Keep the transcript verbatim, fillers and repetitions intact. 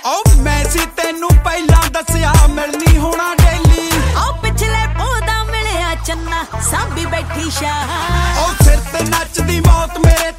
ओ मैं सी तेनू पहला दसिया मिलनी होना डेली ओ पिछले पौधा मिलिया चन्ना सांभी बैठी शाह ओ सिर ते नचदी मौत मेरे